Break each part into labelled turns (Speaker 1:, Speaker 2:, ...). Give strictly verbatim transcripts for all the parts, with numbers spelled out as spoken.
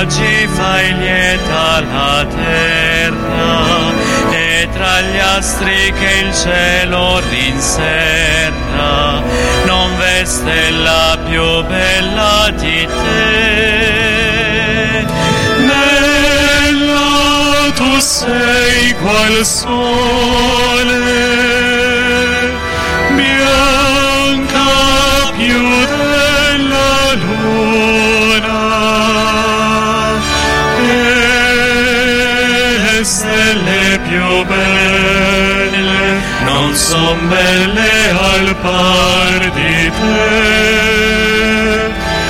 Speaker 1: oggi fai lieta la terra, e tra gli astri che il cielo rinserra, non v'è stella più bella di te. Bella tu sei qual sole, bianca più della luna, e stelle più belle non son belle al par di te.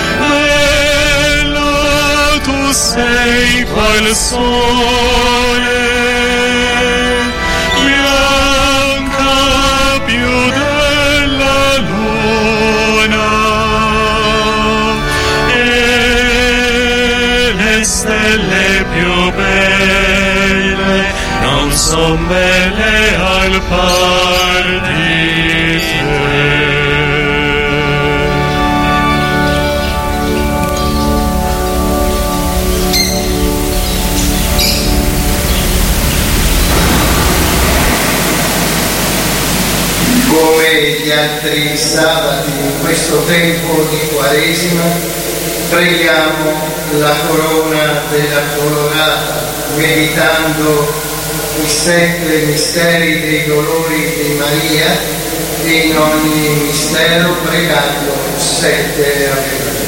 Speaker 1: Bella tu sei qual sole, bianca più della luna, e le stelle più belle non son belle al par di te.
Speaker 2: Come gli altri sabati in questo tempo di Quaresima, preghiamo la corona della Colorata, meditando i sette misteri dei dolori di Maria e in ogni mistero pregando sette Ave Maria.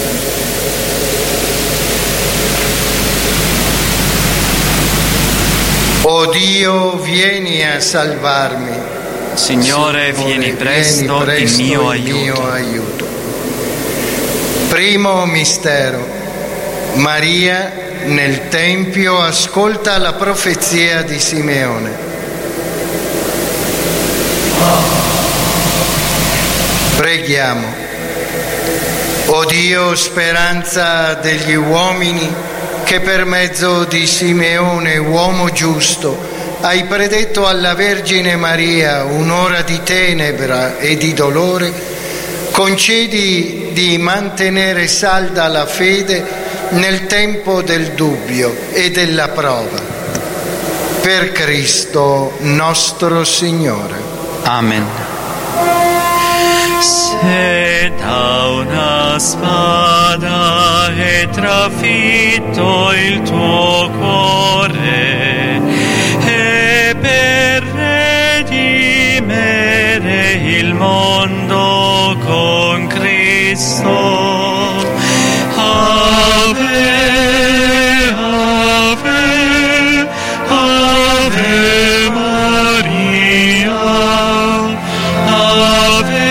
Speaker 2: O Dio, vieni a salvarmi.
Speaker 1: Signore, vieni presto,
Speaker 2: vieni presto
Speaker 1: in mio
Speaker 2: in
Speaker 1: aiuto.
Speaker 2: mio aiuto. Primo mistero. Maria nel Tempio ascolta la profezia di Simeone. Preghiamo. O Dio, speranza degli uomini, che per mezzo di Simeone, uomo giusto, hai predetto alla Vergine Maria un'ora di tenebra e di dolore, concedi di mantenere salda la fede nel tempo del dubbio e della prova. Per Cristo nostro Signore.
Speaker 1: Amen. Se da una spada è trafitto il tuo cuore, e per redimere il mondo con Cristo, Ave, Ave, Ave Maria, Ave,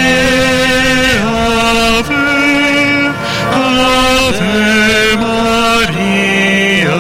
Speaker 1: Ave, Ave Maria.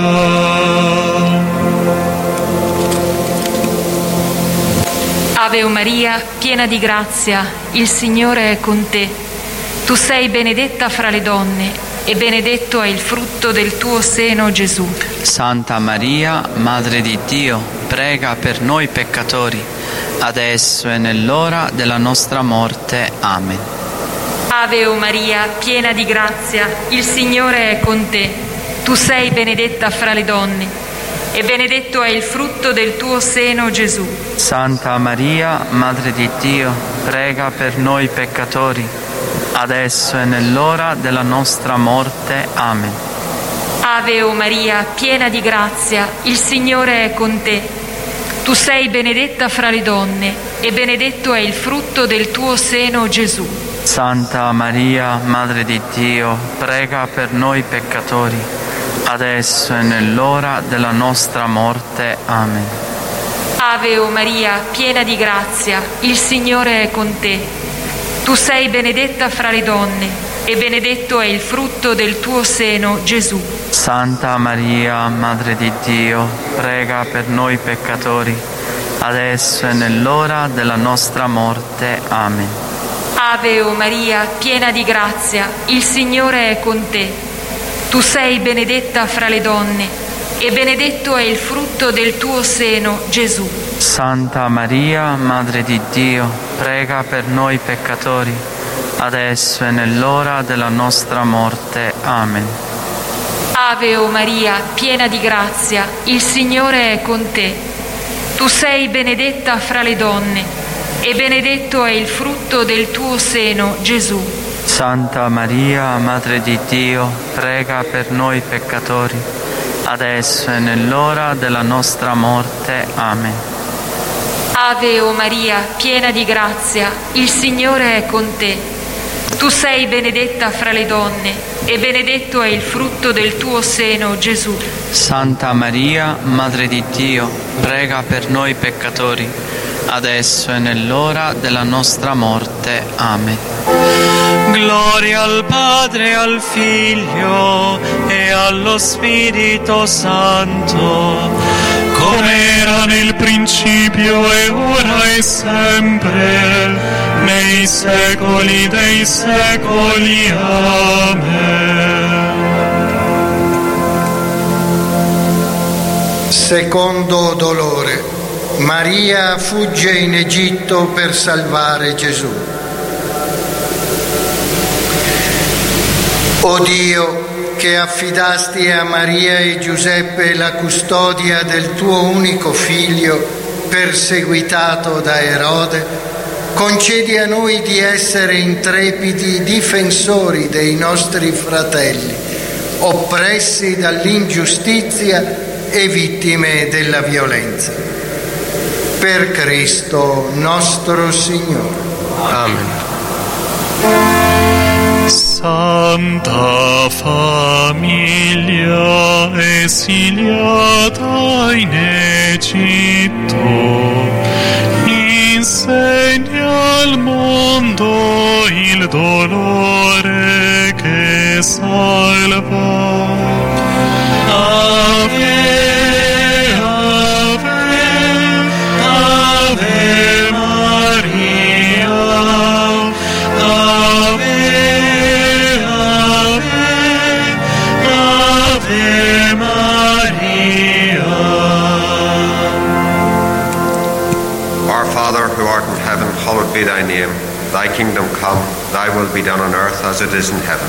Speaker 3: Ave Maria, piena di grazia, il Signore è con te. Tu sei benedetta fra le donne, e benedetto è il frutto del tuo seno, Gesù.
Speaker 1: Santa Maria, Madre di Dio, prega per noi peccatori, adesso e nell'ora della nostra morte. Amen.
Speaker 3: Ave Maria, piena di grazia, il Signore è con te. Tu sei benedetta fra le donne, e benedetto è il frutto del tuo seno, Gesù.
Speaker 1: Santa Maria, Madre di Dio, prega per noi peccatori, adesso e nell'ora della nostra morte. Amen.
Speaker 3: Ave Maria, piena di grazia, il Signore è con te. Tu sei benedetta fra le donne, e benedetto è il frutto del tuo seno, Gesù.
Speaker 1: Santa Maria, Madre di Dio, prega per noi peccatori, adesso e nell'ora della nostra morte. Amen.
Speaker 3: Ave Maria, piena di grazia, il Signore è con te. Tu sei benedetta fra le donne, e benedetto è il frutto del tuo seno, Gesù.
Speaker 1: Santa Maria, Madre di Dio, prega per noi peccatori, adesso e nell'ora della nostra morte. Amen.
Speaker 3: Ave Maria, piena di grazia, il Signore è con te. Tu sei benedetta fra le donne, e benedetto è il frutto del tuo seno, Gesù.
Speaker 1: Santa Maria, Madre di Dio, prega per noi peccatori, adesso e nell'ora della nostra morte. Amen.
Speaker 3: Ave o Maria, piena di grazia, il Signore è con te. Tu sei benedetta fra le donne, e benedetto è il frutto del tuo seno, Gesù.
Speaker 1: Santa Maria, Madre di Dio, prega per noi peccatori, adesso e nell'ora della nostra morte. Amen.
Speaker 3: Ave o Maria, piena di grazia, il Signore è con te. Tu sei benedetta fra le donne, e benedetto è il frutto del tuo seno, Gesù.
Speaker 1: Santa Maria, Madre di Dio, prega per noi peccatori, adesso e nell'ora della nostra morte. Amen. Gloria al Padre, al Figlio e allo Spirito Santo,
Speaker 4: come era nel principio e ora e sempre, nei secoli dei secoli. Amen.
Speaker 2: Secondo dolore, Maria fugge in Egitto per salvare Gesù. O Dio, che affidasti a Maria e Giuseppe la custodia del tuo unico figlio, perseguitato da Erode, concedi a noi di essere intrepidi difensori dei nostri fratelli, oppressi dall'ingiustizia e vittime della violenza. Per Cristo nostro Signore.
Speaker 5: Amen.
Speaker 4: Santa famiglia esiliata in Egitto, insegna al mondo il dolore che salva. Ave, Ave, Ave Maria, Ave, Ave Maria.
Speaker 5: Our Father, who art in heaven, hallowed be thy name. Thy kingdom come, thy will be done on earth as it is in heaven.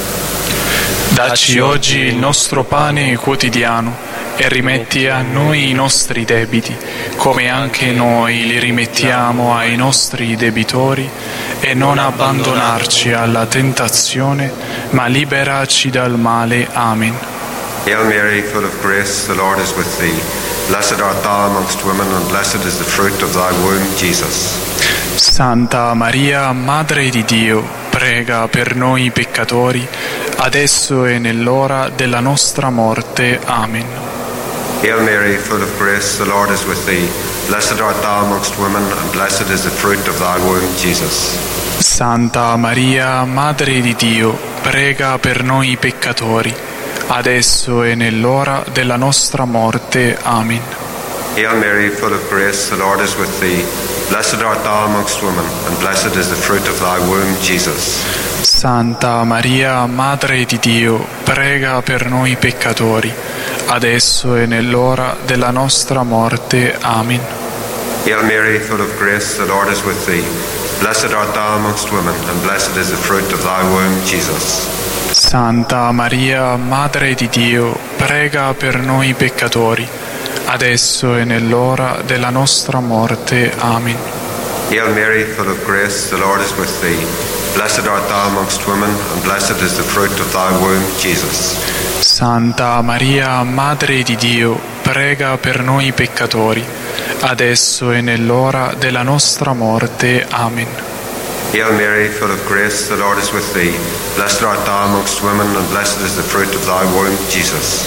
Speaker 4: Dacci oggi il nostro pane quotidiano e rimetti a noi i nostri debiti, come anche noi li rimettiamo ai nostri debitori, e non abbandonarci alla tentazione, ma liberaci dal male. Amen.
Speaker 5: Hail Mary, full of grace, the Lord is with thee. Blessed art thou amongst women, and blessed is the fruit of thy womb, Jesus.
Speaker 4: Santa Maria, Madre di Dio, prega per noi peccatori, adesso e nell'ora della nostra morte. Amen.
Speaker 5: Hail Mary, full of grace, the Lord is with thee. Blessed art thou amongst women, and blessed is the fruit of thy womb, Jesus.
Speaker 4: Santa Maria, Madre di Dio, prega per noi peccatori, adesso e nell'ora della nostra morte. Amen.
Speaker 5: Hail Mary, full of grace, the Lord is with thee. Blessed art thou amongst women, and blessed is the fruit of thy womb, Jesus.
Speaker 4: Santa Maria, Madre di Dio, prega per noi peccatori, adesso e nell'ora della nostra morte. Amen.
Speaker 5: Hail Mary, full of grace, the Lord is with thee. Blessed art thou amongst women, and blessed is the fruit of thy womb, Jesus.
Speaker 4: Santa Maria, Madre di Dio, prega per noi peccatori, adesso e nell'ora della nostra morte. Amen.
Speaker 5: Hail Mary, full of grace, the Lord is with thee. Blessed art thou amongst women, and blessed is the fruit of thy womb, Jesus.
Speaker 4: Santa Maria, Madre di Dio, prega per noi peccatori, adesso e nell'ora della nostra morte. Amen.
Speaker 5: Hail Mary, full of grace, the Lord is with thee. Blessed art thou amongst women, and blessed is the fruit of thy womb, Jesus.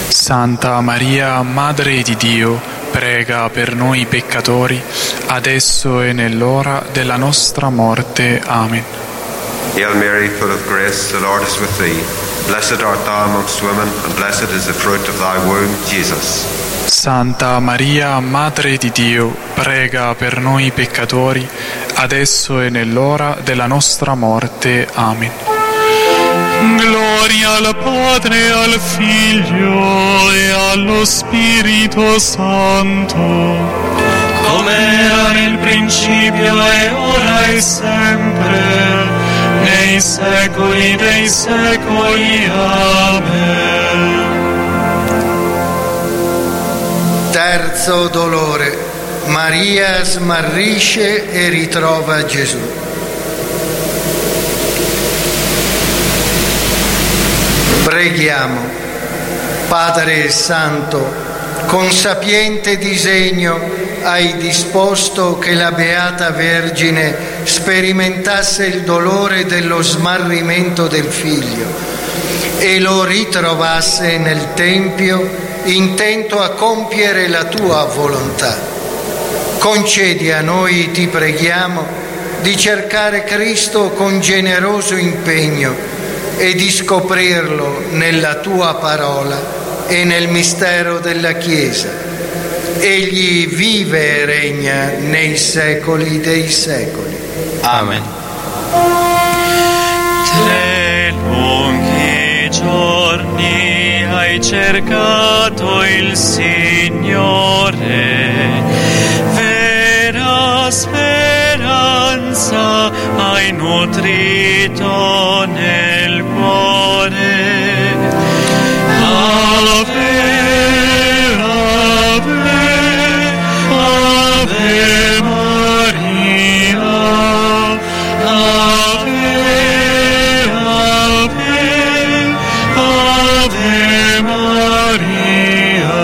Speaker 4: Santa Maria, Madre di Dio, prega per noi peccatori, adesso e nell'ora della nostra morte. Amen.
Speaker 5: Hail Mary, full of grace, the Lord is with thee. Blessed art thou amongst women, and blessed is the fruit of thy womb, Jesus.
Speaker 4: Santa Maria, Madre di Dio, prega per noi peccatori, adesso e nell'ora della nostra morte. Amen. Gloria al Padre, al Figlio e allo Spirito Santo, come era nel principio e ora e sempre, nei nei secoli dei secoli. Amen.
Speaker 2: Terzo dolore. Maria smarrisce e ritrova Gesù. Preghiamo. Padre Santo, con sapiente disegno hai disposto che la Beata Vergine sperimentasse il dolore dello smarrimento del Figlio e lo ritrovasse nel Tempio intento a compiere la tua volontà. Concedi a noi, ti preghiamo, di cercare Cristo con generoso impegno e di scoprirlo nella tua parola e nel mistero della Chiesa. Egli vive e regna nei secoli dei secoli.
Speaker 6: Amen.
Speaker 4: Tre lunghi giorni hai cercato il Signore, vera speranza hai nutrito nel cuore. Ave, Ave, Ave Maria, Ave, Ave, Ave Maria.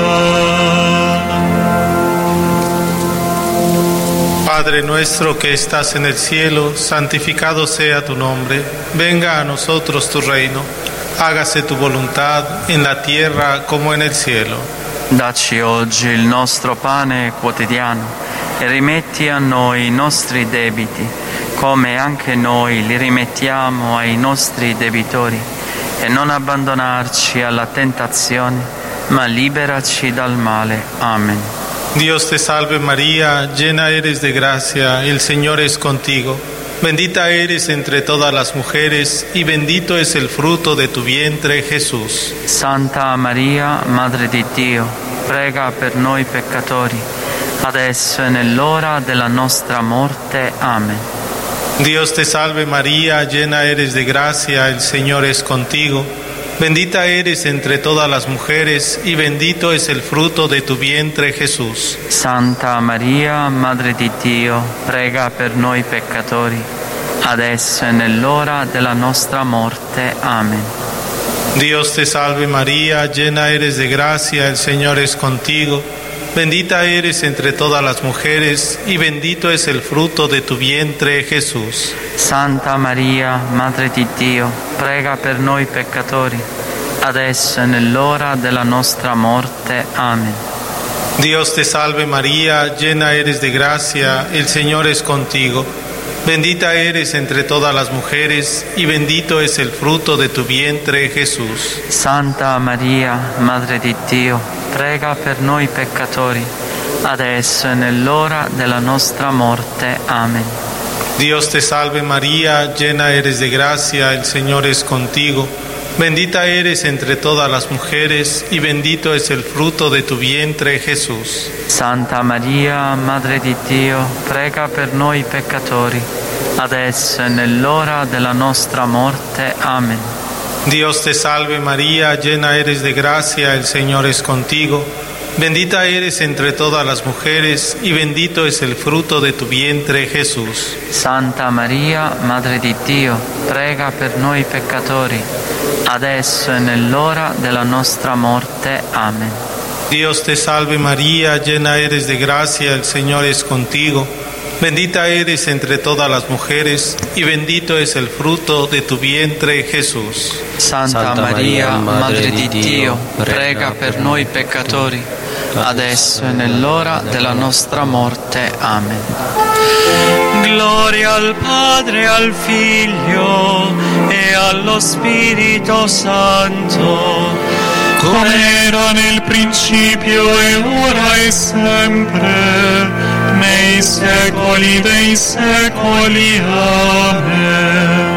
Speaker 7: Padre nuestro que estás en el cielo, santificado sea tu nombre. Venga a nosotros tu reino. Hágase tu voluntad en la tierra como en el cielo.
Speaker 1: Dacci oggi il nostro pane quotidiano e rimetti a noi i nostri debiti, come anche noi li rimettiamo ai nostri debitori, e non abbandonarci alla tentazione, ma liberaci dal male. Amen.
Speaker 7: Dios te salve María, llena eres de gracia, el Señor es contigo. Bendita eres entre todas las mujeres y bendito es el fruto de tu vientre, Jesús.
Speaker 1: Santa Maria, Madre di Dio, prega per noi peccatori, adesso e nell'ora della nostra morte. Amen.
Speaker 7: Dios te salve María, llena eres de gracia, el Señor es contigo. Bendita eres entre todas las mujeres y bendito es el fruto de tu vientre, Jesús.
Speaker 1: Santa Maria, Madre di Dio, prega per noi peccatori, adesso e nell'ora della nostra morte. Amen.
Speaker 7: Dios te salve María, llena eres de gracia, el Señor es contigo. Bendita eres entre todas las mujeres y bendito es el fruto de tu vientre, Jesús.
Speaker 1: Santa Maria, Madre di Dio, prega per noi peccatori, adesso e nell'ora della nostra morte. Amen.
Speaker 7: Dios te salve María, llena eres de gracia, el Señor es contigo. Bendita eres entre todas las mujeres y bendito es el fruto de tu vientre, Jesús.
Speaker 1: Santa Maria, Madre di Dio, prega per noi peccatori, adesso e nell'ora della nostra morte. Amen.
Speaker 7: Dios te salve María, llena eres de gracia, el Señor es contigo. Bendita eres entre todas las mujeres y bendito es el fruto de tu vientre, Jesús.
Speaker 1: Santa Maria, Madre di Dio, prega per noi peccatori, adesso e nell'ora della nostra morte. Amen.
Speaker 7: Dios te salve María, llena eres de gracia, el Señor es contigo. Bendita eres entre todas las mujeres y bendito es el fruto de tu vientre, Jesús.
Speaker 1: Santa Maria, Madre di Dio, prega per noi peccatori, adesso e nell'ora della nostra morte. Amen.
Speaker 7: Dios te salve María, llena eres de gracia, el Señor es contigo. Bendita eres entre todas las mujeres y bendito es el fruto de tu vientre, Jesús.
Speaker 1: Santa Maria, Madre di Dio, prega per noi peccatori, adesso e nell'ora della nostra morte. Amen.
Speaker 4: Gloria al Padre, al Figlio e allo Spirito Santo, come era nel principio e ora e sempre, nei secoli dei secoli. Amen.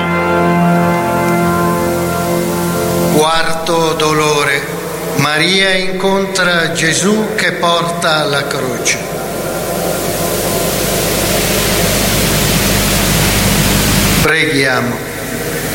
Speaker 2: Quarto dolore. Maria incontra Gesù che porta la croce. Preghiamo.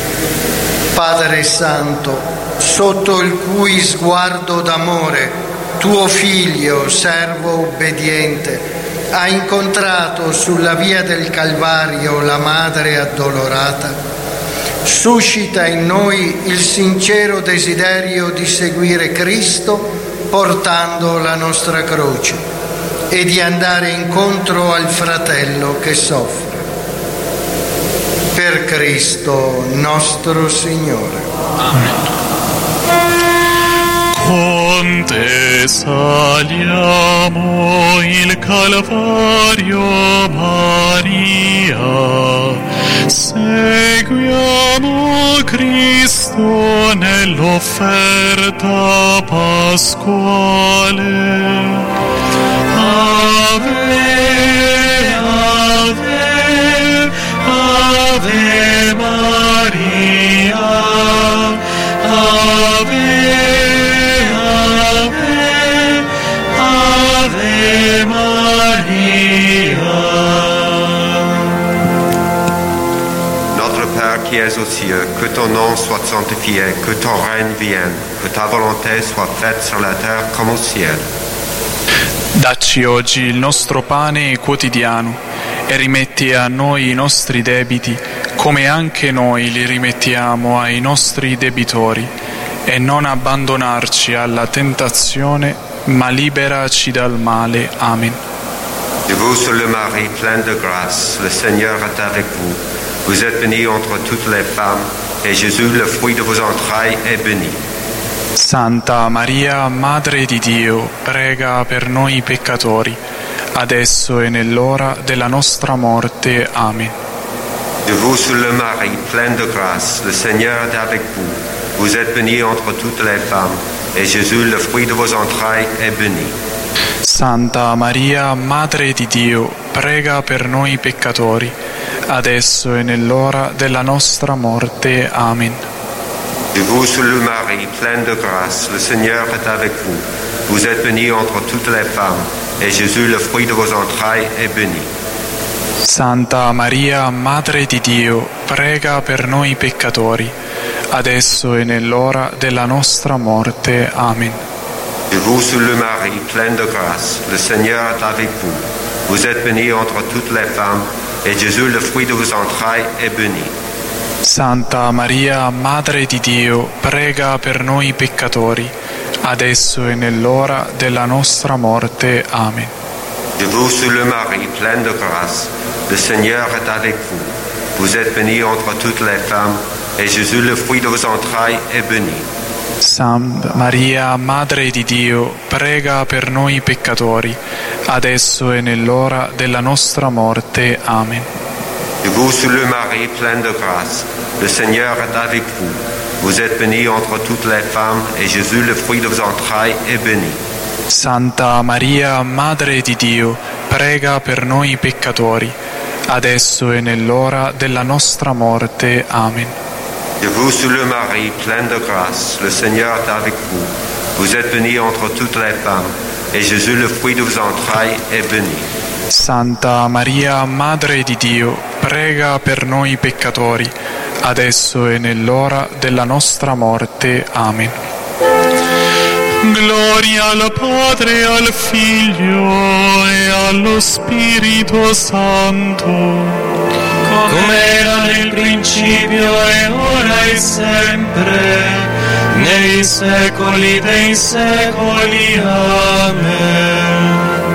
Speaker 2: Padre Santo, sotto il cui sguardo d'amore tuo Figlio, servo obbediente, ha incontrato sulla via del Calvario la Madre addolorata, suscita in noi il sincero desiderio di seguire Cristo portando la nostra croce e di andare incontro al fratello che soffre. Per Cristo nostro Signore.
Speaker 4: Amen. Con te saliamo il Calvario, Maria, seguiamo Cristo nell'offerta pasquale. Ave, ave, ave Maria, ave, ave, ave Maria.
Speaker 5: Notre Père qui es aux cieux, que ton nom soit sanctifié, que ton règne vienne, que ta volonté soit faite sur la terre comme au ciel.
Speaker 4: Dacci oggi il nostro pane quotidiano e rimetti a noi i nostri debiti, come anche noi li rimettiamo ai nostri debitori, e non abbandonarci alla tentazione, ma liberaci dal male. Amen.
Speaker 5: Je vous salue Marie, pleine de grâce, le Seigneur est avec vous. Vous êtes bénie entre toutes les femmes, et Jésus, le fruit de vos entrailles, est béni.
Speaker 4: Santa Maria, Madre di Dio, prega per noi peccatori, adesso e nell'ora della nostra morte. Amen.
Speaker 5: Je vous salue Marie, pleine de grâce, le Seigneur est avec vous. Vous êtes bénie entre toutes les femmes, et Jésus, le fruit de vos entrailles, est béni.
Speaker 4: Santa Maria, Madre di Dio, prega per noi peccatori, adesso e nell'ora della nostra morte. Amen.
Speaker 5: Je vous salue Marie, pleine de grâce, le Seigneur est avec vous. Vous êtes bénie entre toutes les femmes, et Jésus, le fruit de vos entrailles, est béni.
Speaker 4: Santa Maria, Madre di Dio, prega per noi peccatori, adesso e nell'ora della nostra morte. Amen.
Speaker 5: Je vous salue Marie, pleine de grâce, le Seigneur est avec vous. Vous êtes bénie entre toutes les femmes, et Jésus, le fruit de vos entrailles, est béni.
Speaker 4: Santa Maria, Madre di Dio, prega per noi peccatori, adesso e nell'ora della nostra morte. Amen.
Speaker 5: Je vous salue Marie, pleine de grâce, le Seigneur est avec vous. Vous êtes bénie entre toutes les femmes, et Jésus, le fruit de vos entrailles, est béni.
Speaker 4: Santa Maria, Madre di Dio, prega per noi peccatori, adesso e nell'ora della nostra morte. Amen.
Speaker 5: Je vous salue Marie, pleine de grâce, le Seigneur est avec vous. Vous êtes bénie entre toutes les femmes, et Jésus, le fruit de vos entrailles, est béni.
Speaker 4: Santa Maria, Madre di Dio, prega per noi peccatori, adesso e nell'ora della nostra morte. Amen.
Speaker 5: Je vous salue Marie, pleine de grâce, le Seigneur est avec vous. Vous êtes bénie entre toutes les femmes, et Jésus, le fruit de vos entrailles, est béni.
Speaker 4: Santa Maria, Madre di Dio, prega per noi peccatori, adesso e nell'ora della nostra morte. Amen. Gloria al Padre, al Figlio e allo Spirito Santo,
Speaker 6: come era nel principio e ora e sempre, nei secoli dei secoli. Amen.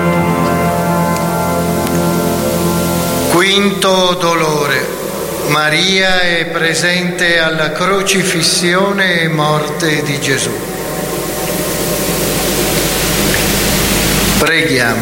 Speaker 2: Quinto dolore. Maria è presente alla crocifissione e morte di Gesù. Preghiamo.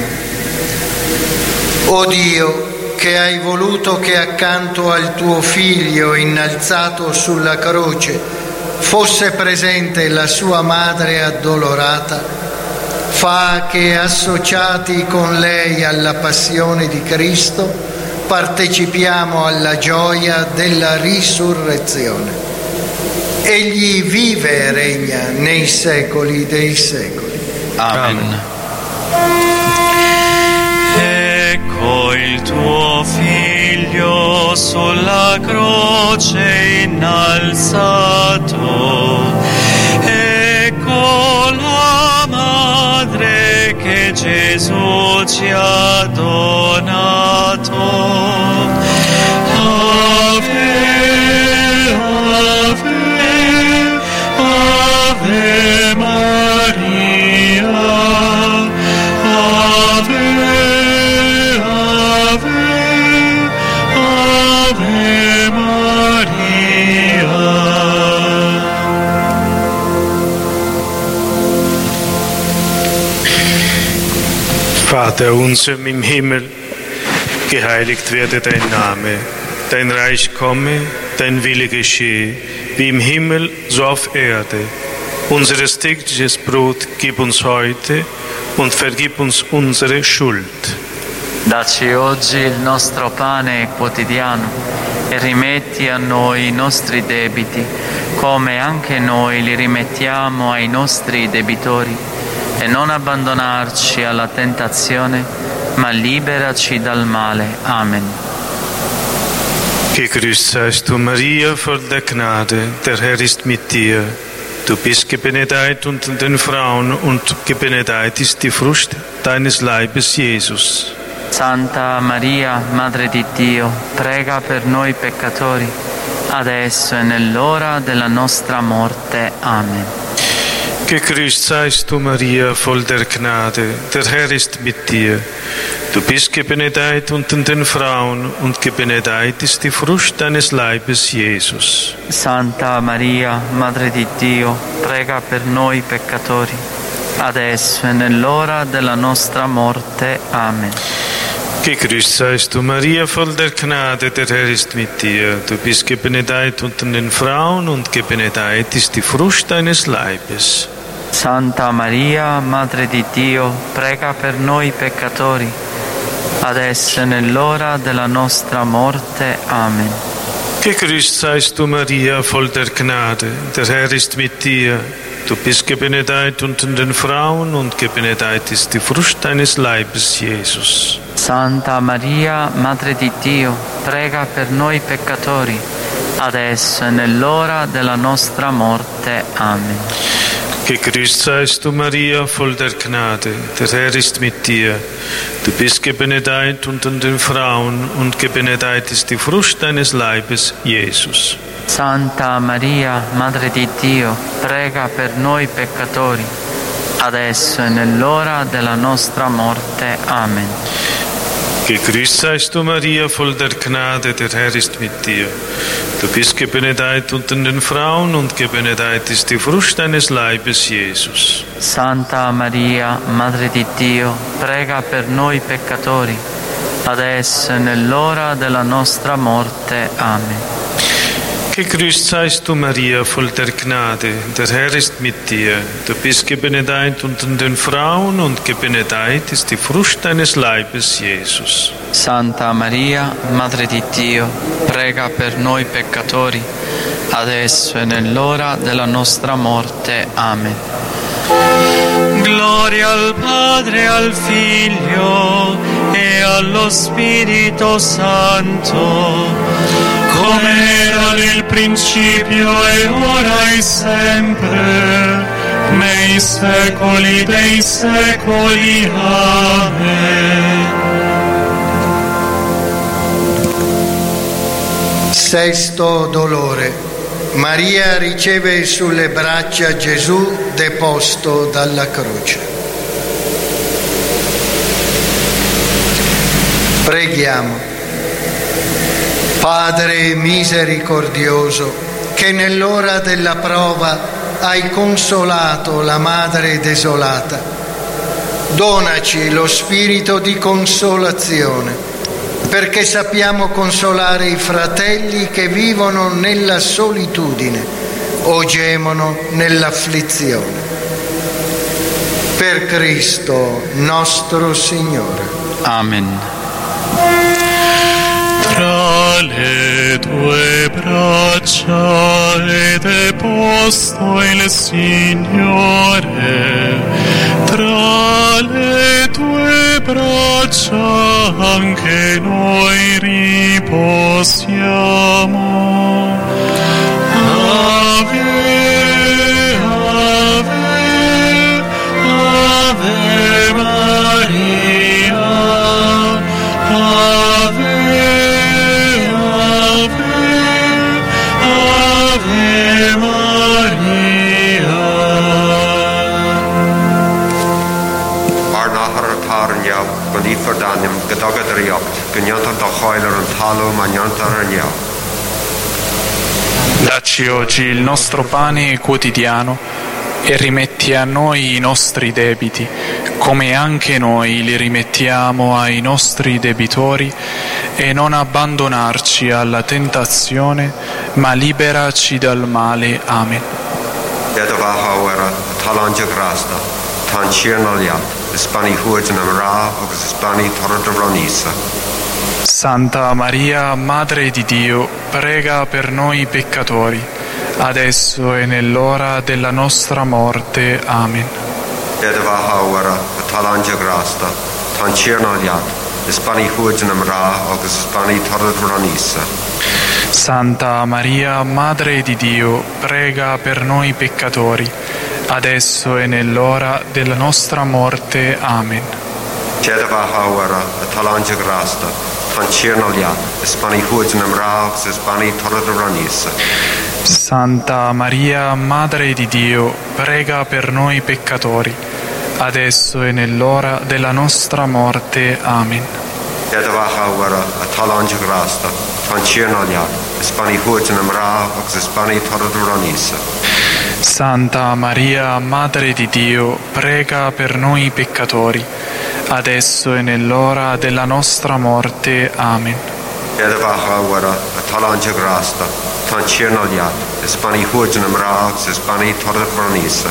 Speaker 2: O Dio, che hai voluto che accanto al tuo Figlio innalzato sulla croce fosse presente la sua madre addolorata, fa che, associati con lei alla passione di Cristo, partecipiamo alla gioia della risurrezione. Egli vive e regna nei secoli dei secoli.
Speaker 1: Amen.
Speaker 6: Ecco il tuo Figlio
Speaker 1: Dio sulla croce innalzato. Ecco la madre che Gesù ci ha donato. Ave, ave, ave Maria. Ave, ave, ave Maria.
Speaker 8: Vater unser im Himmel, geheiligt werde dein Name, dein Reich komme, dein Wille geschehe, wie im Himmel, so auf Erde. Unseres tägliches Brot gib uns heute und vergib uns unsere Schuld.
Speaker 1: Dacci oggi il nostro pane quotidiano e rimetti a noi i nostri debiti, come anche noi li rimettiamo ai nostri debitori, e non abbandonarci alla tentazione, ma liberaci dal male. Amen.
Speaker 8: Gegrüßt seist du, Maria, voll der Gnade, der Herr ist mit dir. Du bist gebenedeit unter den Frauen und gebenedeit ist die Frucht deines Leibes, Jesus.
Speaker 1: Santa Maria, Madre di Dio, prega per noi peccatori, adesso e nell'ora della nostra morte. Amen.
Speaker 8: Gegrüßt seist du, Maria, voll der Gnade, der Herr ist mit dir. Du bist gebenedeit unter den Frauen und gebenedeit ist die Frucht deines Leibes, Jesus.
Speaker 1: Santa Maria, Madre di Dio, prega per noi peccatori, adesso e nell'ora della nostra morte. Amen.
Speaker 8: Gegrüßt seist du, Maria, voll der Gnade, der Herr ist mit dir. Du bist gebenedeit unter den Frauen und gebenedeit ist die Frucht deines Leibes.
Speaker 1: Santa Maria, Madre di Dio, prega per noi peccatori, adesso e nell'ora della nostra morte. Amen.
Speaker 8: Gegrüßt seist du, Maria, voll der Gnade, der Herr ist mit dir. Du bist gebenedeit unter den Frauen und gebenedeit ist die Frucht deines Leibes, Jesus.
Speaker 1: Santa Maria, Madre di Dio, prega per noi peccatori, adesso e nell'ora della nostra morte. Amen.
Speaker 8: Gegrüßt seist du, Maria, voll der Gnade, der Herr ist mit dir. Du bist gebenedeit unter den Frauen und gebenedeit ist die Frucht deines Leibes, Jesus.
Speaker 1: Santa Maria, Madre di Dio, prega per noi peccatori, adesso e nell'ora della nostra morte. Amen.
Speaker 8: Gegrüßt seist du, Maria, voll der Gnade, der Herr ist mit dir. Du bist gebenedeit unter den Frauen und gebenedeit ist die Frucht deines Leibes, Jesus.
Speaker 1: Santa Maria, Madre di Dio, prega per noi peccatori, adesso e nell'ora della nostra morte. Amen.
Speaker 8: Gegrüßt seist du, Maria, voll der Gnade, der Herr ist mit dir. Du bist gebenedeit unter den Frauen und gebenedeit ist die Frucht deines Leibes, Jesus.
Speaker 1: Santa Maria, Madre di Dio, prega per noi peccatori, adesso e nell'ora della nostra morte. Amen. Gloria al Padre, al Figlio e allo Spirito Santo, come era nel principio e ora e sempre, nei secoli dei secoli. Amen.
Speaker 2: Sesto dolore. Maria riceve sulle braccia Gesù deposto dalla croce. Preghiamo. Padre misericordioso, che nell'ora della prova hai consolato la madre desolata, donaci lo spirito di consolazione, perché sappiamo consolare i fratelli che vivono nella solitudine o gemono nell'afflizione. Per Cristo nostro Signore.
Speaker 1: Amen.
Speaker 6: Tra le tue braccia è deposto il Signore, tra le tue braccia anche noi riposiamo. siamo. Ave, Ave, Ave Maria, Ave, Ave, Ave Maria.
Speaker 5: Arnachar tarniau, goni verdanim, gedagadriacht, genyantar da choiler und talo manyantar arniau.
Speaker 4: Dacci oggi il nostro pane quotidiano e rimetti a noi i nostri debiti, come anche noi li rimettiamo ai nostri debitori, e non abbandonarci alla tentazione, ma liberaci dal male. Amen.
Speaker 5: Edavahawera, talanja grasta, tancirnaliat, ispani huajnam ra, ogus ispani torodavronisa.
Speaker 4: Santa Maria, Madre di Dio, prega per noi peccatori, adesso e nell'ora della nostra morte. Amen.
Speaker 5: Edavahawera, talanja grasta, tancirnaliat, ispani huajnam ra, ogus ispani torodavronisa.
Speaker 4: Santa Maria, Madre di Dio, prega per noi peccatori, adesso e nell'ora della nostra morte. Amen.
Speaker 5: Edavahawera, talanja grasta, tancirnaliat, ispani huajnam ra, ogus ispani torodavronisa.
Speaker 4: Santa Maria, Madre di Dio, prega per noi peccatori, adesso e nell'ora della nostra morte. Amen.
Speaker 5: Edavahawera, talanja grasta, tancirnaliat, ispani huajnam ra, ogus ispani torodavronisa.
Speaker 4: Santa Maria, Madre di Dio, prega per noi peccatori, adesso e nell'ora della nostra morte. Amen.
Speaker 5: Edavahawera, talanja grasta, tancirnaliat, ispani huajnam ra, ogus ispani torodavronisa.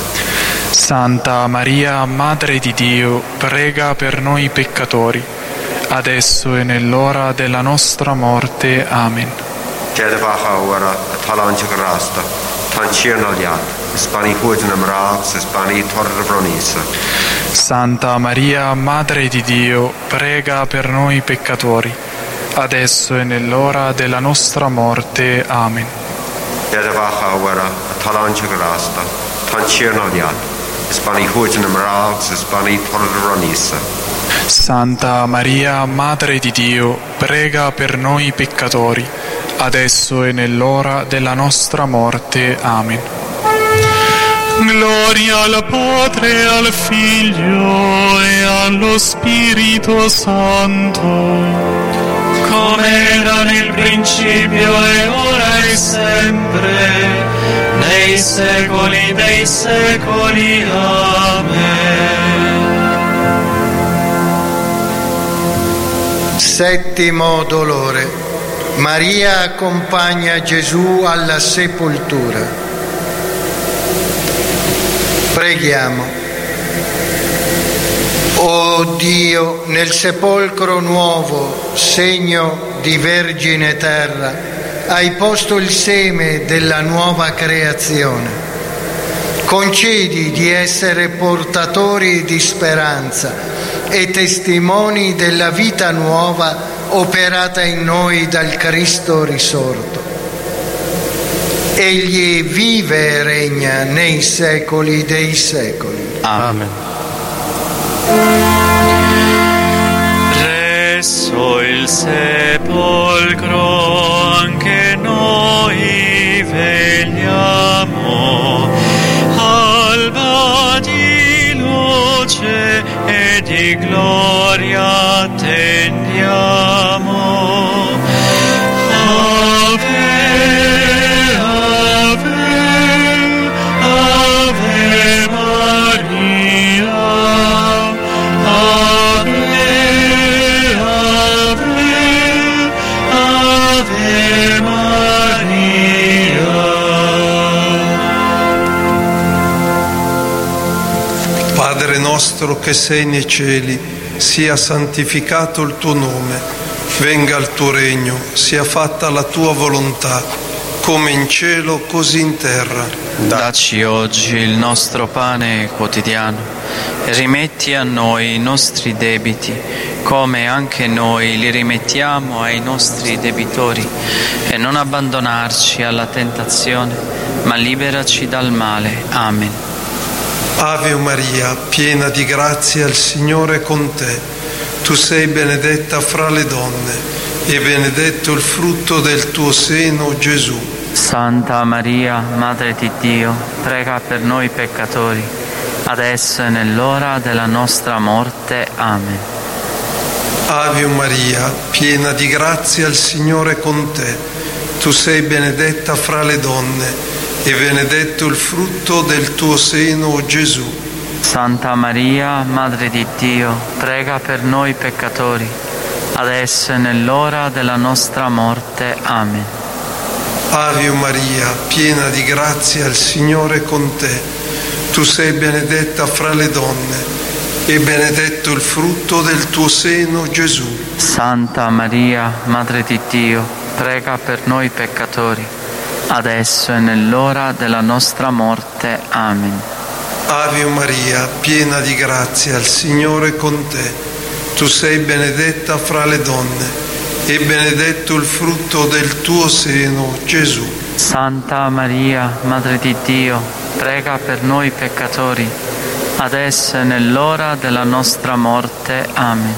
Speaker 4: Santa Maria, Madre di Dio, prega per noi peccatori, adesso e nell'ora della nostra morte. Amen.
Speaker 5: Edavahawera, talanja grasta, tancirnaliat, ispani huajnam ra, ogus ispani torodavronisa.
Speaker 4: Santa Maria, Madre di Dio, prega per noi peccatori, adesso e nell'ora della nostra morte. Amen.
Speaker 5: Edavahawera, talanja grasta, tancirnaliat, ispani huajnam ra, ogus ispani torodavronisa.
Speaker 4: Santa Maria, Madre di Dio, prega per noi peccatori, adesso e nell'ora della nostra morte. Amen.
Speaker 6: Gloria al Padre, al Figlio e allo Spirito Santo, come era nel principio e ora e sempre, nei secoli dei secoli. Amen.
Speaker 2: Settimo dolore. Maria accompagna Gesù alla sepoltura. Preghiamo. O Dio, nel sepolcro nuovo, segno di vergine terra, hai posto il seme della nuova creazione. Concedi di essere portatori di speranza e testimoni della vita nuova operata in noi dal Cristo risorto. Egli vive e regna nei secoli dei secoli.
Speaker 1: Amen.
Speaker 6: Presso il sepolcro anche noi vegliamo, alba di luce e di gloria attendiamo.
Speaker 9: Padre nostro che sei nei cieli, sia santificato il tuo nome, venga il tuo regno, sia fatta la tua volontà, come in cielo così in terra.
Speaker 1: Dacci oggi il nostro pane quotidiano e rimetti a noi i nostri debiti, come anche noi li rimettiamo ai nostri debitori, e non abbandonarci alla tentazione, ma liberaci dal male. Amen.
Speaker 9: Ave Maria, piena di grazia, il Signore è con te. Tu sei benedetta fra le donne e benedetto il frutto del tuo seno, Gesù.
Speaker 1: Santa Maria, Madre di Dio, prega per noi peccatori, adesso e nell'ora della nostra morte. Amen.
Speaker 9: Ave Maria, piena di grazia, il Signore è con te. Tu sei benedetta fra le donne e benedetto il frutto del tuo seno, Gesù.
Speaker 1: Santa Maria, Madre di Dio, prega per noi peccatori, adesso e nell'ora della nostra morte. Amen.
Speaker 9: Ave Maria, piena di grazia, il Signore è con te. Tu sei benedetta fra le donne e benedetto il frutto del tuo seno, Gesù.
Speaker 1: Santa Maria, Madre di Dio, prega per noi peccatori, adesso e nell'ora della nostra morte. Amen.
Speaker 9: Ave Maria, piena di grazia, il Signore è con te. Tu sei benedetta fra le donne e benedetto il frutto del tuo seno, Gesù.
Speaker 1: Santa Maria, Madre di Dio, prega per noi peccatori, adesso e nell'ora della nostra morte. Amen.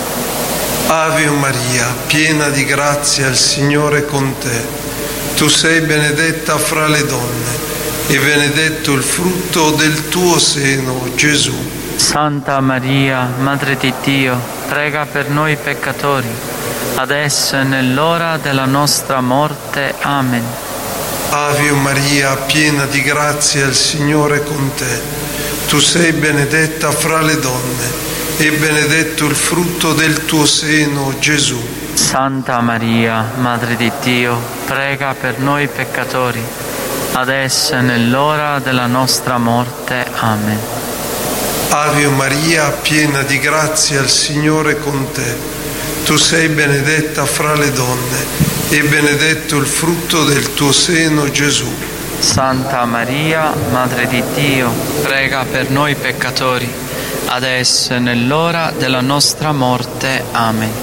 Speaker 9: Ave Maria, piena di grazia, il Signore è con te. Tu sei benedetta fra le donne e benedetto il frutto del tuo seno, Gesù.
Speaker 1: Santa Maria, Madre di Dio, prega per noi peccatori, adesso e nell'ora della nostra morte. Amen.
Speaker 9: Ave Maria, piena di grazia, il Signore è con te. Tu sei benedetta fra le donne e benedetto il frutto del tuo seno, Gesù.
Speaker 1: Santa Maria, Madre di Dio, prega per noi peccatori, adesso e nell'ora della nostra morte. Amen.
Speaker 9: Ave Maria, piena di grazia, il Signore è con te. Tu sei benedetta fra le donne e benedetto il frutto del tuo seno, Gesù.
Speaker 1: Santa Maria, Madre di Dio, prega per noi peccatori, adesso e nell'ora della nostra morte. Amen.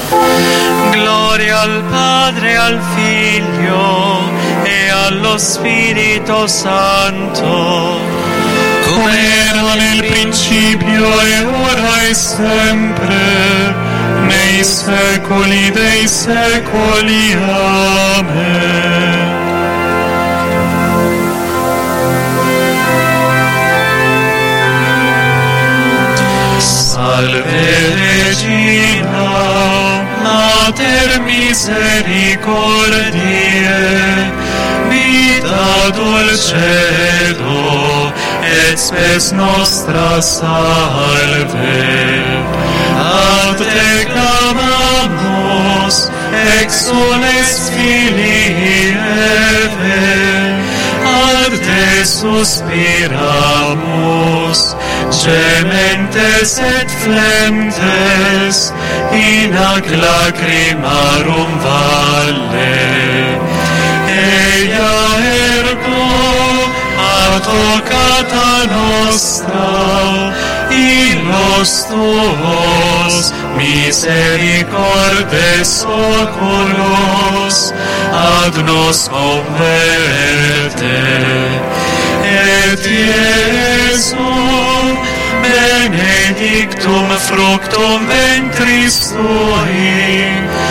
Speaker 1: Gloria al Padre, al Figlio e allo Spirito Santo,
Speaker 6: come era nel principio e ora e sempre, nei secoli dei secoli. Amen.
Speaker 1: Salve Regina, Mater misericordiae, vita dulcedo et spes nostra salve. Ad te clamamus, exules Filii Eve, ad te suspiramus, gementes et flentes, in ac lacrimarum valle. Eia ergo toccata nostra, illos tuos misericordes oculos ad nos converte. Et Iesum benedictum fructum ventris tui,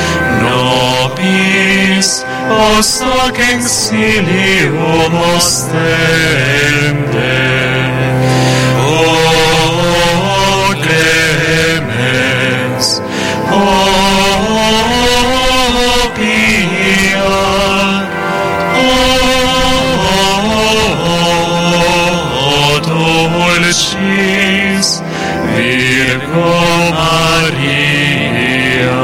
Speaker 1: nobis post hoc exilium ostende. O clemens, o pia, o dulcis Virgo Maria.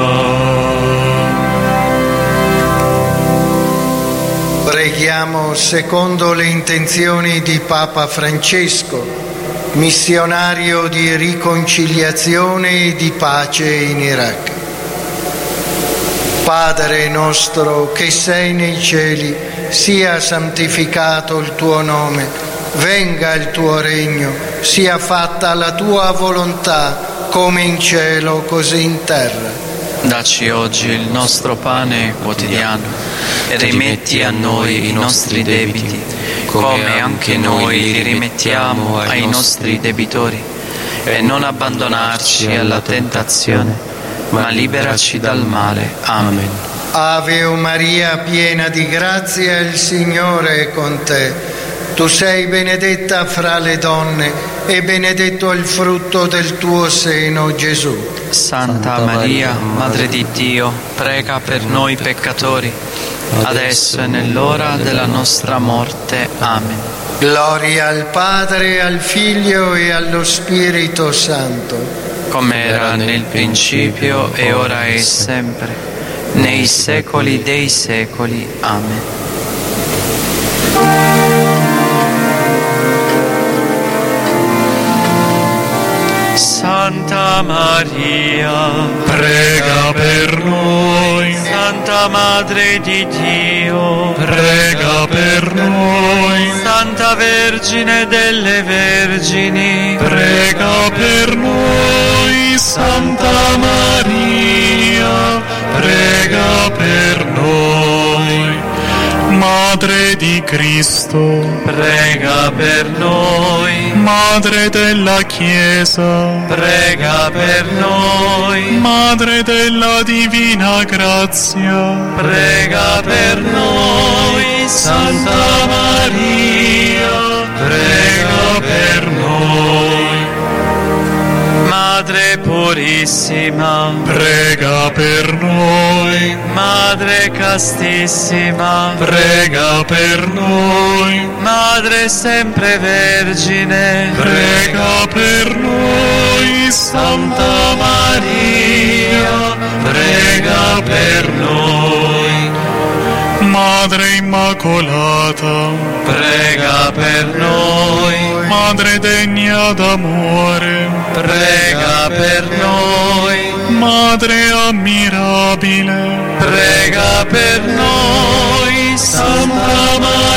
Speaker 2: Preghiamo secondo le intenzioni di Papa Francesco, missionario di riconciliazione e di pace in Iraq. Padre nostro che sei nei cieli, sia santificato il tuo nome, venga il tuo regno, sia fatta la tua volontà, come in cielo così in terra.
Speaker 1: Dacci oggi il nostro pane quotidiano e rimetti a noi i nostri debiti, come anche noi li rimettiamo ai nostri debitori. E non abbandonarci alla tentazione, ma liberaci dal male. Amen.
Speaker 2: Ave Maria, piena di grazia, il Signore è con te. Tu sei benedetta fra le donne e benedetto il frutto del tuo seno, Gesù.
Speaker 1: Santa Maria, Madre di Dio, prega per noi peccatori, adesso e nell'ora della nostra morte. Amen.
Speaker 2: Gloria al Padre, al Figlio e allo Spirito Santo,
Speaker 1: come era nel principio e ora e sempre, nei secoli dei secoli. Amen. Santa Maria,
Speaker 6: prega per noi.
Speaker 1: Santa Madre di Dio,
Speaker 6: prega per noi.
Speaker 1: Santa Vergine delle Vergini,
Speaker 6: prega per noi. Santa Maria, prega per noi. Madre di Cristo,
Speaker 1: prega per noi.
Speaker 6: Madre della Chiesa,
Speaker 1: prega per noi.
Speaker 6: Madre della Divina Grazia,
Speaker 1: prega per noi.
Speaker 6: Santa Maria, prega per noi.
Speaker 1: Madre purissima,
Speaker 6: prega per noi.
Speaker 1: Madre castissima,
Speaker 6: prega per noi.
Speaker 1: Madre sempre Vergine,
Speaker 6: prega per noi. Santa Maria, prega per noi. Madre Immacolata,
Speaker 1: prega per noi.
Speaker 6: Madre degna d'amore,
Speaker 1: prega per noi.
Speaker 6: Madre ammirabile,
Speaker 1: prega per noi.
Speaker 6: Santa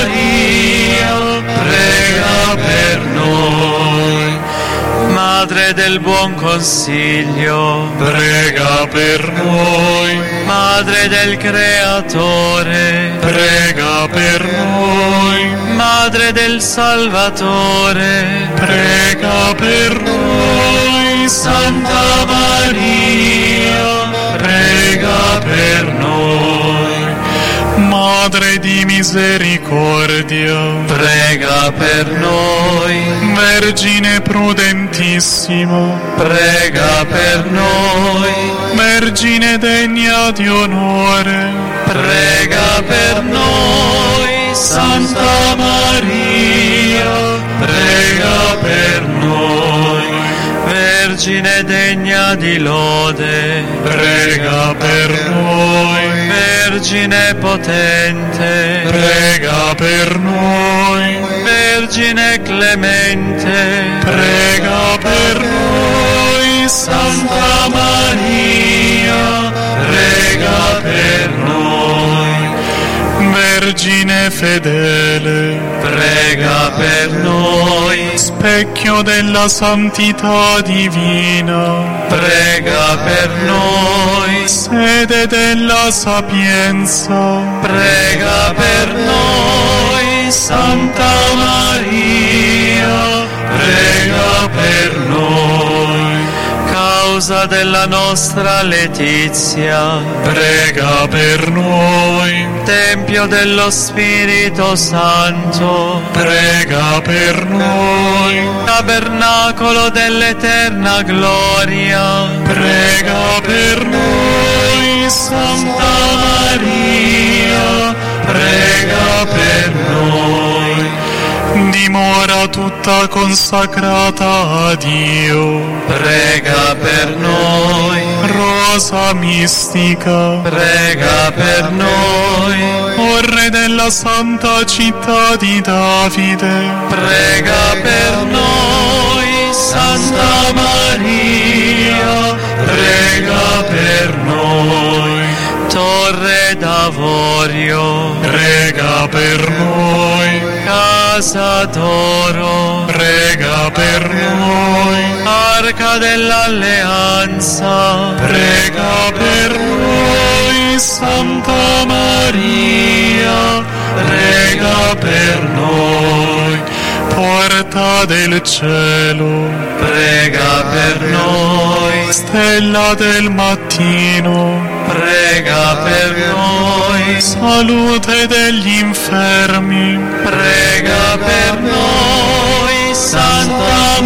Speaker 6: Maria, prega per noi.
Speaker 1: Madre del buon consiglio,
Speaker 6: prega per noi.
Speaker 1: Madre del Creatore,
Speaker 6: prega per noi.
Speaker 1: Madre del Salvatore,
Speaker 6: prega per noi. Santa Maria, prega per noi. Madre di misericordia,
Speaker 1: prega per noi.
Speaker 6: Vergine prudentissima,
Speaker 1: prega per noi.
Speaker 6: Vergine degna di onore,
Speaker 1: prega per noi.
Speaker 6: Santa Maria, prega per noi.
Speaker 1: Vergine degna di lode,
Speaker 6: prega per noi.
Speaker 1: Vergine potente,
Speaker 6: prega per noi.
Speaker 1: Vergine clemente,
Speaker 6: prega per noi. Santa Maria, prega per noi. Vergine fedele,
Speaker 1: prega per noi.
Speaker 6: Specchio della santità divina,
Speaker 1: prega per noi.
Speaker 6: Sede della sapienza,
Speaker 1: prega per noi.
Speaker 6: Santa Maria, prega per noi.
Speaker 1: Causa della nostra letizia,
Speaker 6: prega per noi.
Speaker 1: Tempio dello Spirito Santo,
Speaker 6: prega per noi.
Speaker 1: Tabernacolo dell'eterna gloria,
Speaker 6: prega per noi. Santa Maria, prega per noi. Dimora tutta consacrata a Dio,
Speaker 1: prega per noi.
Speaker 6: Rosa mistica,
Speaker 1: prega per noi.
Speaker 6: O Re della santa città di Davide,
Speaker 1: prega per noi.
Speaker 6: Santa Maria, prega per noi.
Speaker 1: Torre d'Avorio,
Speaker 6: prega per noi.
Speaker 1: Casa d'Oro,
Speaker 6: prega per noi.
Speaker 1: Arca dell'Alleanza,
Speaker 6: prega per noi. Santa Maria, prega per noi. Porta del cielo,
Speaker 1: prega per noi.
Speaker 6: Stella del mattino,
Speaker 1: prega per noi.
Speaker 6: Salute degli infermi,
Speaker 1: prega per noi. Santa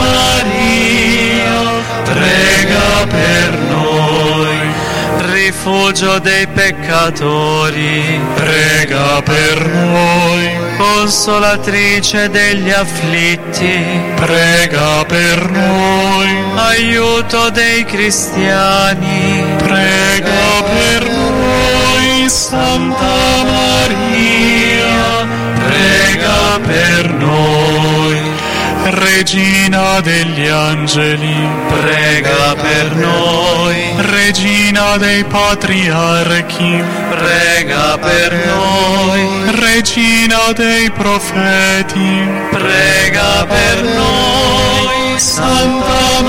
Speaker 1: Maria, prega per noi. Rifugio dei peccatori,
Speaker 6: prega per noi.
Speaker 1: Consolatrice degli afflitti,
Speaker 6: prega per noi.
Speaker 1: Aiuto dei cristiani,
Speaker 6: prega per noi. Santa Maria, prega per noi. Regina degli angeli,
Speaker 1: prega per noi.
Speaker 6: Regina dei patriarchi,
Speaker 1: prega per noi.
Speaker 6: Regina dei profeti,
Speaker 1: prega per noi.
Speaker 6: Santa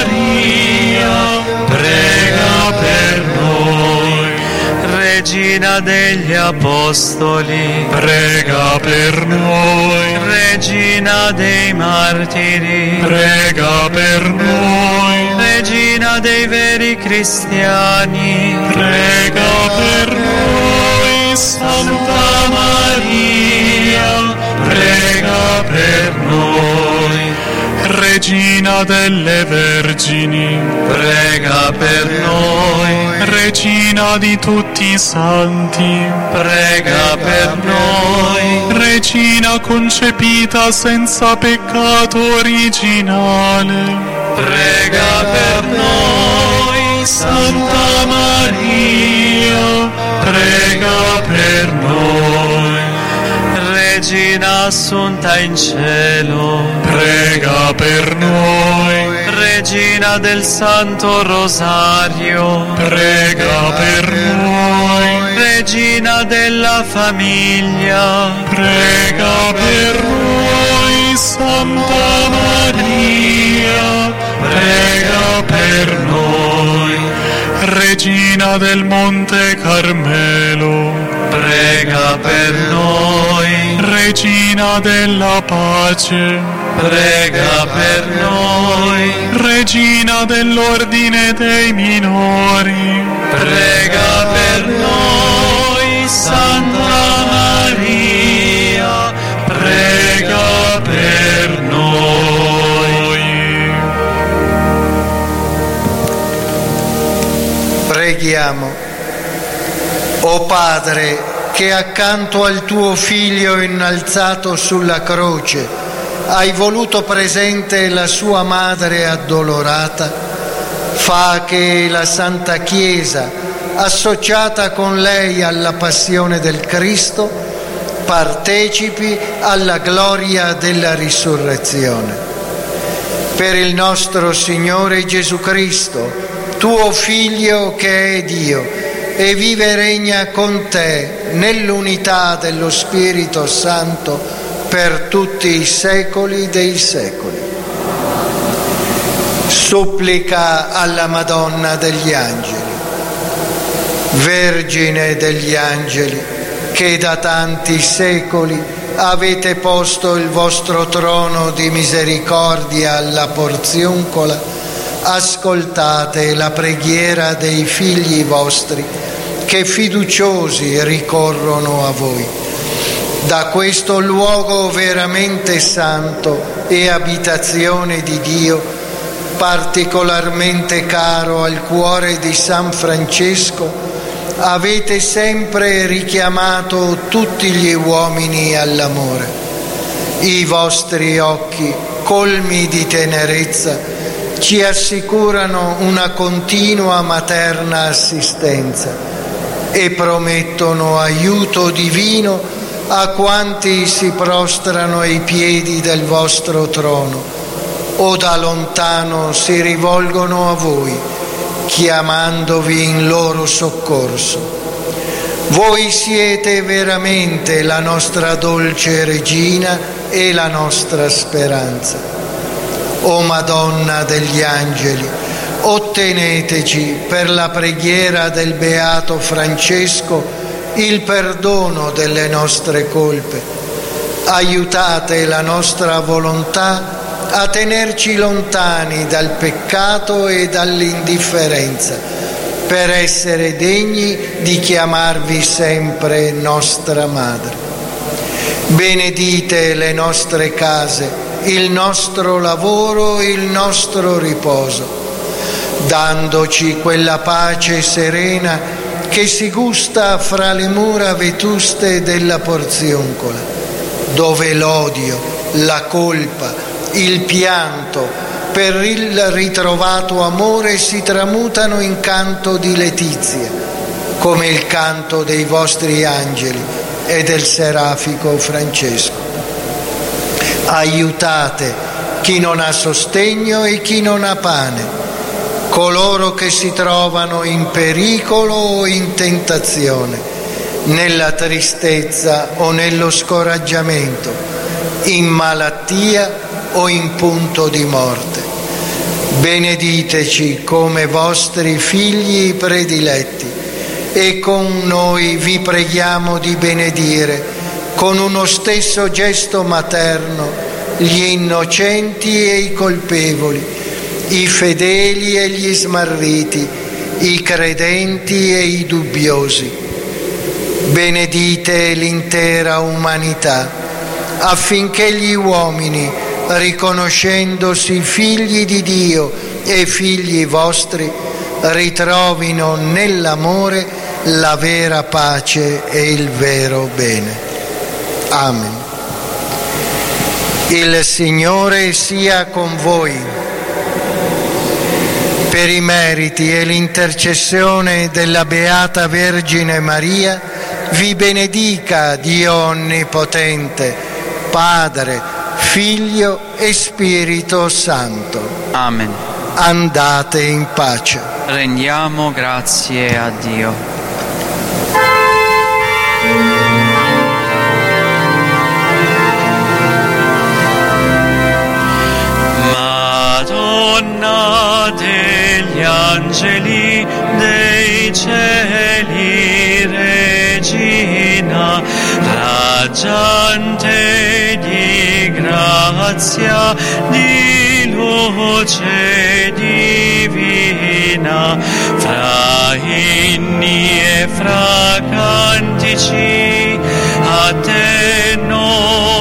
Speaker 6: Maria, prega per noi.
Speaker 1: Regina degli apostoli,
Speaker 6: prega per noi.
Speaker 1: Regina dei martiri,
Speaker 6: prega per noi.
Speaker 1: Regina dei veri cristiani,
Speaker 6: prega per noi. Santa Maria, prega per noi. Regina delle Vergini,
Speaker 1: prega per noi.
Speaker 6: Regina di tutti i santi,
Speaker 1: prega per noi.
Speaker 6: Regina concepita senza peccato originale,
Speaker 1: prega per noi.
Speaker 6: Santa Maria, prega per noi.
Speaker 1: Regina assunta in cielo,
Speaker 6: prega per noi.
Speaker 1: Regina del Santo Rosario,
Speaker 6: prega per noi.
Speaker 1: Regina della famiglia,
Speaker 6: prega per noi. Santa Maria, prega per noi. Regina del Monte Carmelo,
Speaker 1: prega per noi.
Speaker 6: Regina della pace,
Speaker 1: prega per noi.
Speaker 6: Regina dell'ordine dei minori,
Speaker 1: prega per noi. Santa Maria, prega per noi.
Speaker 2: Preghiamo. O Padre, che accanto al tuo Figlio innalzato sulla croce hai voluto presente la sua madre addolorata, fa che la Santa Chiesa, associata con lei alla passione del Cristo, partecipi alla gloria della risurrezione. Per il nostro Signore Gesù Cristo, tuo Figlio che è Dio, e vive e regna con te nell'unità dello Spirito Santo per tutti i secoli dei secoli. Supplica alla Madonna degli Angeli. Vergine degli Angeli, che da tanti secoli avete posto il vostro trono di misericordia alla Porziuncola, ascoltate la preghiera dei figli vostri che fiduciosi ricorrono a voi. Da questo luogo veramente santo e abitazione di Dio, particolarmente caro al cuore di San Francesco, avete sempre richiamato tutti gli uomini all'amore. I vostri occhi, colmi di tenerezza, ci assicurano una continua materna assistenza e promettono aiuto divino a quanti si prostrano ai piedi del vostro trono o da lontano si rivolgono a voi, chiamandovi in loro soccorso. Voi siete veramente la nostra dolce regina e la nostra speranza. O Madonna degli angeli, otteneteci per la preghiera del beato Francesco il perdono delle nostre colpe. Aiutate la nostra volontà a tenerci lontani dal peccato e dall'indifferenza, per essere degni di chiamarvi sempre nostra Madre. Benedite le nostre case, il nostro lavoro, il nostro riposo, dandoci quella pace serena che si gusta fra le mura vetuste della Porziuncola, dove l'odio, la colpa, il pianto per il ritrovato amore si tramutano in canto di letizia, come il canto dei vostri angeli e del serafico Francesco. Aiutate chi non ha sostegno e chi non ha pane, coloro che si trovano in pericolo o in tentazione, nella tristezza o nello scoraggiamento, in malattia o in punto di morte. Benediteci come vostri figli prediletti e con noi vi preghiamo di benedire con uno stesso gesto materno gli innocenti e i colpevoli, i fedeli e gli smarriti, i credenti e i dubbiosi. Benedite l'intera umanità, affinché gli uomini, riconoscendosi figli di Dio e figli vostri, ritrovino nell'amore la vera pace e il vero bene. Amen. Il Signore sia con voi. Per i meriti e l'intercessione della Beata Vergine Maria, vi benedica Dio Onnipotente, Padre, Figlio e Spirito Santo.
Speaker 1: Amen.
Speaker 2: Andate in pace.
Speaker 1: Rendiamo grazie a Dio.
Speaker 6: Madonna degli angeli, dei cieli, Regina, raggiante di grazia, di luce divina, fra inni e fra cantici a te noi